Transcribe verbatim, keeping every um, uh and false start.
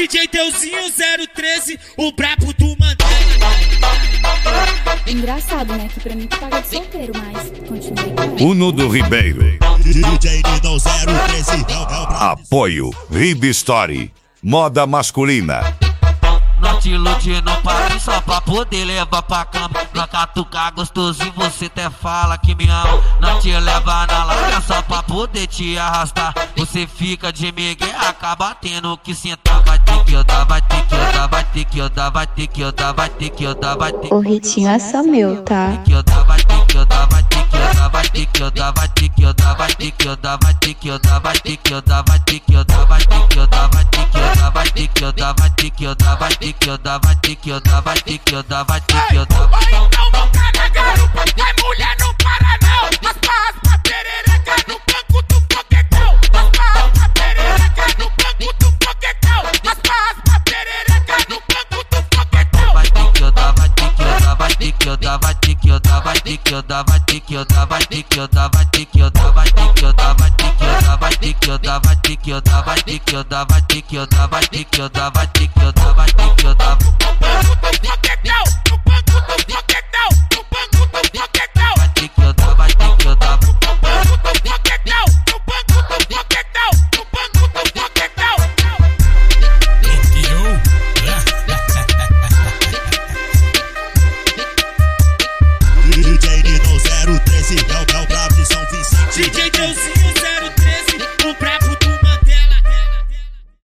D J Teuzinho zero treze, o brabo do Mandela. Engraçado, né? Que pra mim tu paga de solteiro, mas continue. Uno do Ribeiro. D J Nino zero treze. Apoio Rib Story. Moda masculina. Nós te iludindo pra só pra poder levar pra cama. Pra catucar gostosinho, você até fala que me ama. Nós te leva na larga só pra poder te arrastar. Você fica de migué, acaba tendo que sentar. Vai ter que dar, vai ter que dar, vai ter que dar, vai ter que dar, vai ter que dar, vai ter que dar. O ritinho é só meu, tá? Vai ter que dar, vai ter que dar, vai ter que dar, vai ter que dar, vai ter que dar, vai ter que dar, vai ter que dar, vai ter que dar, vai ter que dar, vai ter que dar, vai ter que dar, vai ter que dar, vai ter que dar, vai ter que dar, vai ter que dar, vai ter que dar, vai ter que dar. Vai então montar na garupa, vai mulher não para não. As barras pra perereca no banco do foguetão. As barras pra perereca no banco do foguetão. As barras pra perereca no banco do foguetão. Vai ter que dar, vai ter que dar, vai ter que dar, vai ter que dar, vai ter que dar, vai ter que dar, vai ter que dar, vai ter que dar, vai ter que dar, vai ter que dar, vai ter que dar, vai ter que dar, vai ter que dar, vai ter que dar, vai ter que dar, vai ter que dar, vai ter que dar. No banco do foguetão.